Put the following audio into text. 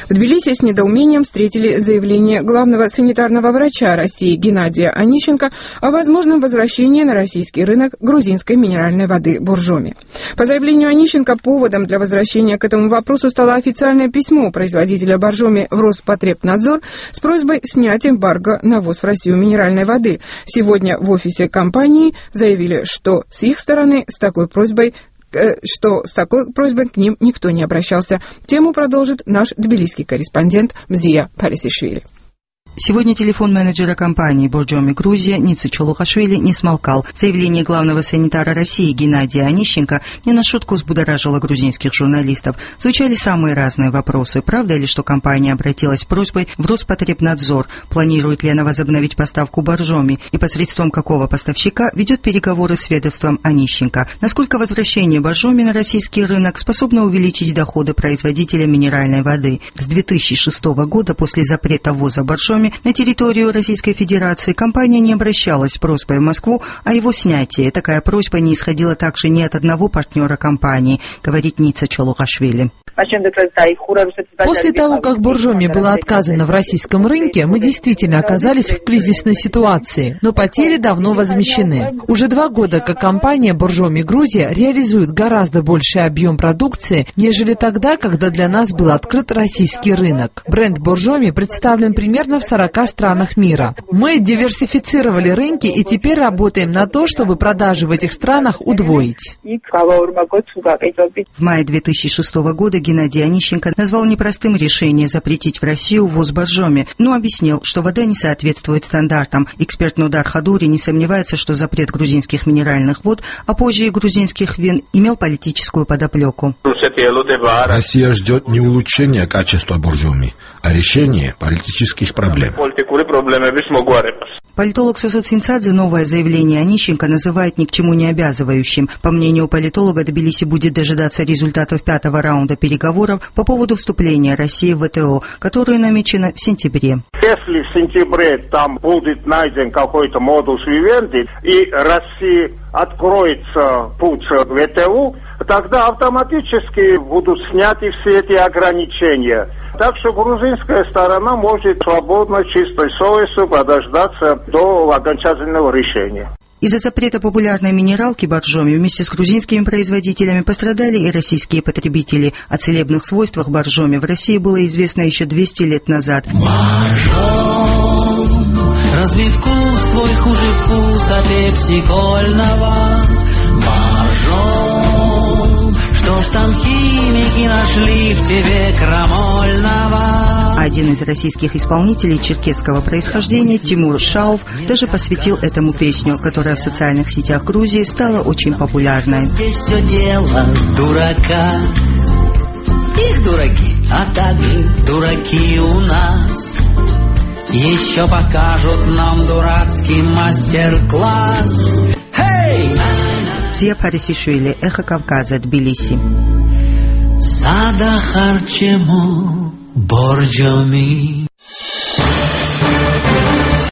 В Тбилиси с недоумением встретили заявление главного санитарного врача России Геннадия Онищенко о возможном возвращении на российский рынок грузинской минеральной воды «Боржоми». По заявлению Онищенко, поводом для возвращения к этому вопросу стало официальное письмо производителя «Боржоми» в Роспотребнадзор с просьбой снять эмбарго на ввоз в Россию минеральной воды. Сегодня в офисе компании заявили, что с их стороны с такой просьбой к ним никто не обращался. Тему продолжит наш тбилисский корреспондент Мзия Парисишвили. Сегодня телефон менеджера компании «Боржоми Грузия» Ницы Чолухашвили не смолкал. Заявление главного санитара России Геннадия Онищенко не на шутку взбудоражило грузинских журналистов. Звучали самые разные вопросы. Правда ли, что компания обратилась с просьбой в Роспотребнадзор? Планирует ли она возобновить поставку «Боржоми»? И посредством какого поставщика ведет переговоры с ведомством Онищенко? Насколько возвращение «Боржоми» на российский рынок способно увеличить доходы производителя минеральной воды? С 2006 года, после запрета ввоза «Боржоми» на территорию Российской Федерации, компания не обращалась с просьбой в Москву о его снятии. Такая просьба не исходила также ни от одного партнера компании, говорит Ница Чолухашвили. После того, как «Боржоми» было отказано в российском рынке, мы действительно оказались в кризисной ситуации, но потери давно возмещены. Уже 2 года, как компания «Боржоми Грузия» реализует гораздо больший объем продукции, нежели тогда, когда для нас был открыт российский рынок. Бренд «Боржоми» представлен примерно в 40 странах мира. Мы диверсифицировали рынки и теперь работаем на то, чтобы продажи в этих странах удвоить. В мае 2006 года Геннадий Онищенко назвал непростым решение запретить в Россию ввоз «Боржоми», но объяснил, что вода не соответствует стандартам. Эксперт Нудар Хадури не сомневается, что запрет грузинских минеральных вод, а позже и грузинских вин, имел политическую подоплеку. Россия ждет не улучшения качества «Боржоми», а решения политических проблем. Политолог Сосот Синцадзе новое заявление Онищенко называет ни к чему не обязывающим. По мнению политолога, Тбилиси будет дожидаться результатов 5-го раунда переговоров по поводу вступления России в ВТО, которое намечено в сентябре. Если в сентябре там будет найден какой-то модус вивенди и России откроется путь в ВТО, тогда автоматически будут сняты все эти ограничения. Так что грузинская сторона может свободно, чистой совестью подождаться до окончательного решения. Из-за запрета популярной минералки «Боржоми» вместе с грузинскими производителями пострадали и российские потребители. О целебных свойствах «Боржоми» в России было известно еще 200 лет назад. Боржом, разве вкус твой хуже вкуса пепсикольного? Боржом, что ж там химики нашли в тебе крамольного? Один из российских исполнителей черкесского происхождения, Тимур Шауф, даже посвятил этому песню, которая в социальных сетях Грузии стала очень популярной. Здесь все дело дурака. Их дураки, а также дураки у нас. Еще покажут нам дурацкий мастер-класс. Хей! Мзия Парисишвили, Эхо Кавказа, Тбилиси. Сада харчему Боржоми.